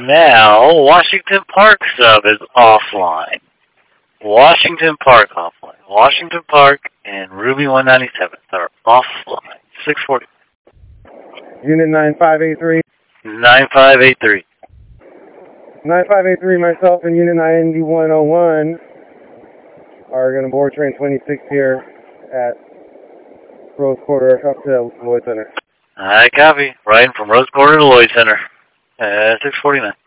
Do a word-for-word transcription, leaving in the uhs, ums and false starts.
now Washington Park sub is offline. Washington Park offline. Washington Park and Ruby one ninety-seven are offline. six forty. Unit nine five eight three. nine five eight three. nine five eight three, myself and Unit nine one oh one are going to board train twenty-six here at Rose Quarter up to Lloyd Center. I copy. Riding from Rose Quarter to Lloyd Center. Uh, six forty-nine.